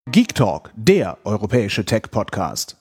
Geek Talk, der europäische Tech-Podcast.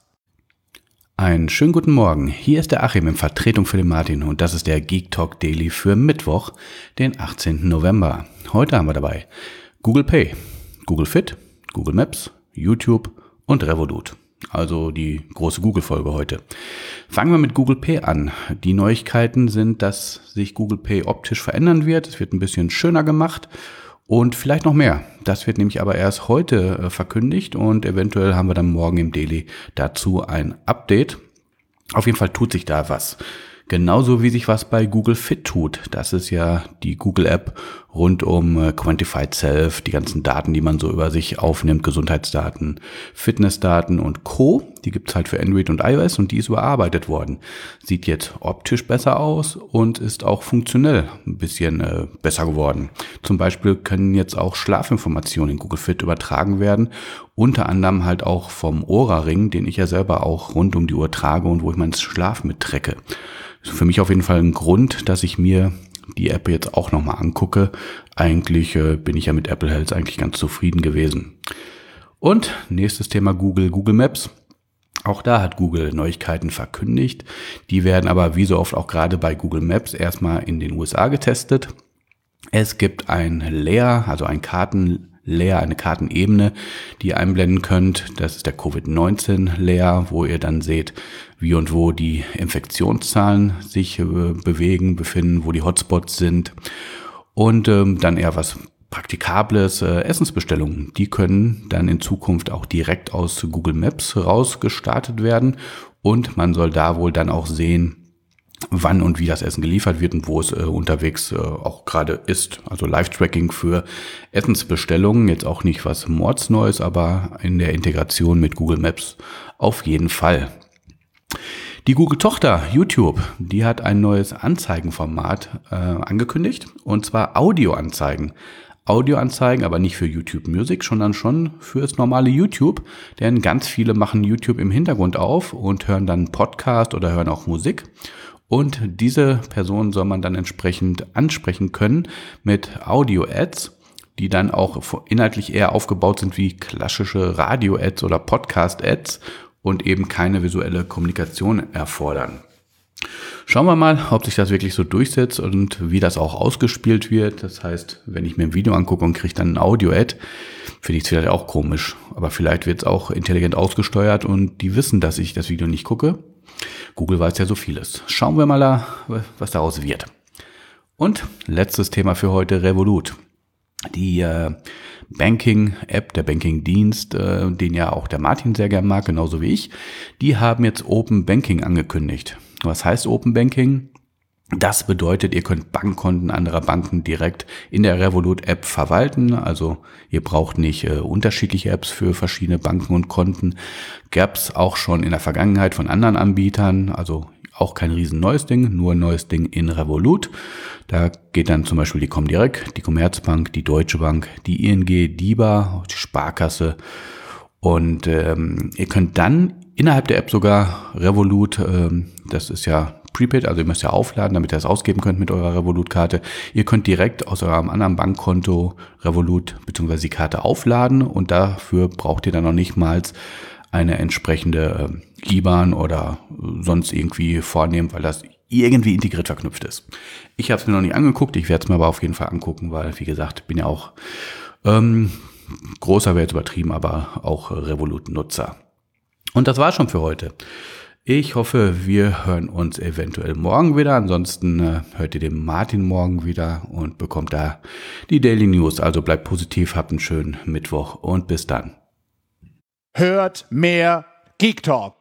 Einen schönen guten Morgen. Hier ist der Achim in Vertretung für den Martin und das ist der Geek Talk Daily für Mittwoch, den 18. November. Heute haben wir dabei Google Pay, Google Fit, Google Maps, YouTube und Revolut. Also die große Google-Folge heute. Fangen wir mit Google Pay an. Die Neuigkeiten sind, dass sich Google Pay optisch verändern wird. Es wird ein bisschen schöner gemacht und vielleicht noch mehr. Das wird nämlich aber erst heute verkündigt und eventuell haben wir dann morgen im Daily dazu ein Update. Auf jeden Fall tut sich da was. Genauso wie sich was bei Google Fit tut. Das ist ja die Google-App rund um Quantified Self, die ganzen Daten, die man so über sich aufnimmt, Gesundheitsdaten, Fitnessdaten und Co. Die gibt's halt für Android und iOS und die ist überarbeitet worden. Sieht jetzt optisch besser aus und ist auch funktionell ein bisschen besser geworden. Zum Beispiel können jetzt auch Schlafinformationen in Google Fit übertragen werden. Unter anderem halt auch vom Oura-Ring, den ich ja selber auch rund um die Uhr trage und wo ich meinen Schlaf mit tracke. Für mich auf jeden Fall ein Grund, dass ich mir die App jetzt auch nochmal angucke. Eigentlich bin ich ja mit Apple Health eigentlich ganz zufrieden gewesen. Und nächstes Thema Google Maps. Auch da hat Google Neuigkeiten verkündigt. Die werden aber wie so oft auch gerade bei Google Maps erstmal in den USA getestet. Es gibt ein Layer, also ein Kartenlayer, eine Kartenebene, die ihr einblenden könnt. Das ist der Covid-19-Layer, wo ihr dann seht, wie und wo die Infektionszahlen sich befinden, wo die Hotspots sind. Und dann eher was Praktikables, Essensbestellungen. Die können dann in Zukunft auch direkt aus Google Maps rausgestartet werden. Und man soll da wohl dann auch sehen, wann und wie das Essen geliefert wird und wo es unterwegs auch gerade ist. Also Live-Tracking für Essensbestellungen, jetzt auch nicht was Mordsneues, aber in der Integration mit Google Maps auf jeden Fall. Die Google-Tochter YouTube, die hat ein neues Anzeigenformat angekündigt, und zwar Audioanzeigen. Audioanzeigen, aber nicht für YouTube Music, sondern schon für das normale YouTube, denn ganz viele machen YouTube im Hintergrund auf und hören dann Podcast oder hören auch Musik. Und diese Person soll man dann entsprechend ansprechen können mit Audio-Ads, die dann auch inhaltlich eher aufgebaut sind wie klassische Radio-Ads oder Podcast-Ads und eben keine visuelle Kommunikation erfordern. Schauen wir mal, ob sich das wirklich so durchsetzt und wie das auch ausgespielt wird. Das heißt, wenn ich mir ein Video angucke und kriege dann ein Audio-Ad, finde ich es vielleicht auch komisch. Aber vielleicht wird es auch intelligent ausgesteuert und die wissen, dass ich das Video nicht gucke. Google weiß ja so vieles. Schauen wir mal, was daraus wird. Und letztes Thema für heute, Revolut. Die Banking-App, der Banking-Dienst, den ja auch der Martin sehr gern mag, genauso wie ich, die haben jetzt Open Banking angekündigt. Was heißt Open Banking? Das bedeutet, ihr könnt Bankkonten anderer Banken direkt in der Revolut-App verwalten. Also ihr braucht nicht unterschiedliche Apps für verschiedene Banken und Konten. Gab es auch schon in der Vergangenheit von anderen Anbietern, also auch kein riesen neues Ding, nur ein neues Ding in Revolut. Da geht dann zum Beispiel die Comdirect, die Commerzbank, die Deutsche Bank, die ING, DiBa, die Sparkasse. Und ihr könnt dann innerhalb der App sogar Revolut, das ist ja Prepaid, also ihr müsst ja aufladen, damit ihr das ausgeben könnt mit eurer Revolut-Karte. Ihr könnt direkt aus eurem anderen Bankkonto Revolut bzw. die Karte aufladen und dafür braucht ihr dann noch nicht mal eine entsprechende IBAN oder sonst irgendwie vornehmen, weil das irgendwie integriert verknüpft ist. Ich habe es mir noch nicht angeguckt, ich werde es mir aber auf jeden Fall angucken, weil, wie gesagt, bin ja auch großer wäre jetzt übertrieben, aber auch Revolut-Nutzer. Und das war schon für heute. Ich hoffe, wir hören uns eventuell morgen wieder. Ansonsten hört ihr den Martin morgen wieder und bekommt da die Daily News. Also bleibt positiv, habt einen schönen Mittwoch und bis dann. Hört mehr Geek Talk.